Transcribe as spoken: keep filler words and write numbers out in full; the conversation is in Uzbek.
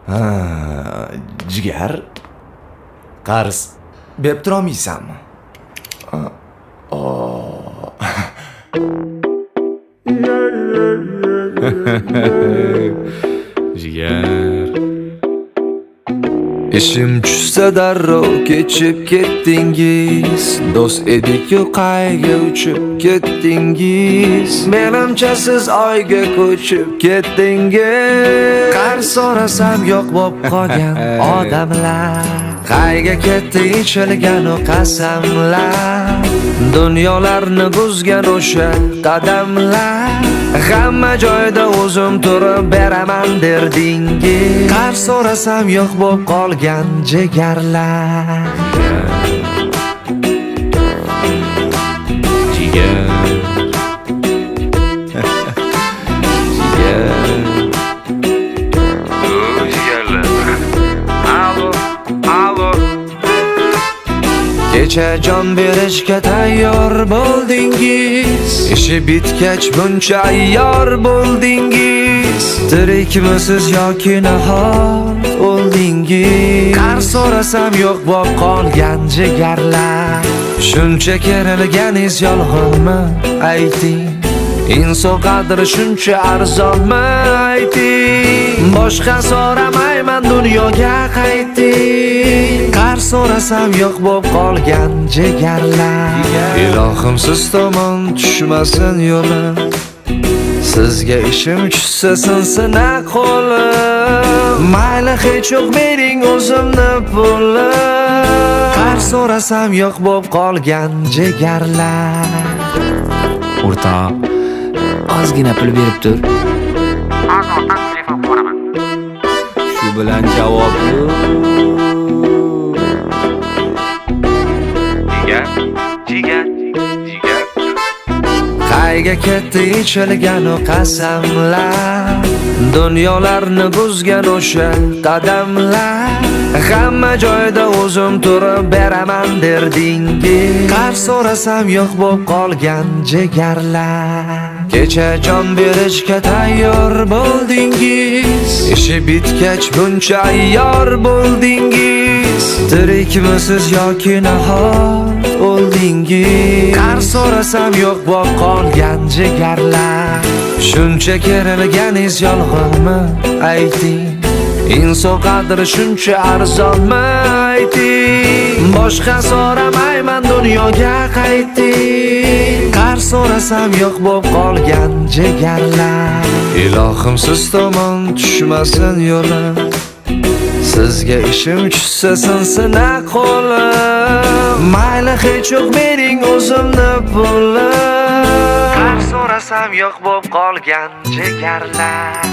Ha, jigar. Qarz berib tura olmaysanmi? Jigar. Ishim tushsa darrov kechib ketdingiz, do'st edik-ku qayga uchib ketdingiz. Menimcha siz oyga ko'chib ketdingiz. Qarz so'rasam yo'q bo'lib qolgan odamlar, qayga ketdi ichilgan o qasamlar, dunyolarni buzgan o'sha qadamlar. Hamma joyda o'zim turib beraman derdingiz. Qarz so'rasam yo'q bo'lib qolgan jigarlar. Jigar. Jigar. O jigarlar. Alo, alo. Kecha jon berishga tayyor bo'ldingiz, ishi bitgach buncha ayyor bo'ldingiz. Tirikmisiz yoki nahor o'ldingiz. Qarz so'rasam yo'q bo'lib qolgan jigarlar. Shuncha kerilganiz yolg'onmi ayting? Inson qadri shuncha arzonmi ayting? Boshqa so'ramayman dunyoga qayting. Qarz so'rasam yo'q bo'lib qolgan jigarlar. Ilohim siz tomon tushmasin yo'lim, sizga ishim tushsa sinsin qo'lim. Mayli hech yo'q bering o'zimni pulim. Qarz so'rasam yo'q bo'lib qolgan jigarlar. O'rtoq, ozgina pul berib tur. Azordan telefon qilaman. Shu bilan javob yo'q. Jigar, jigar, jigar. Qayga ketdi ichilgan o qasamlar, dunyolarni buzgan o'sha qadamlar. Hamma joyda o'zim turib beraman derdingiz. Qarz so'rasam yo'q bo'lib qolgan jigarlar. Kecha jon berishga tayyor bo'ldingiz, ishi bitgach buncha ayyor bo'ldingiz. Tirikmisiz yoki nahor o'ldingiz. Qarz so'rasam yo'q bo'lib qolgan jigarlar. Shuncha kerilganiz yolg'onmi ayting? Inson qadri shuncha arzonmi ayting? Boshqa so'ramayman dunyoga qayting. Qarz so'rasam yo'q bo'lib qolgan jigarlar. Ilohim siz tomon tushmasin yo'lim, sizga ishim tushsa sinsin qo'lim. Mayli hech yo'q bering o'zimni pulim. Qarz so'rasam yo'q bo'lib qolgan jigarlar.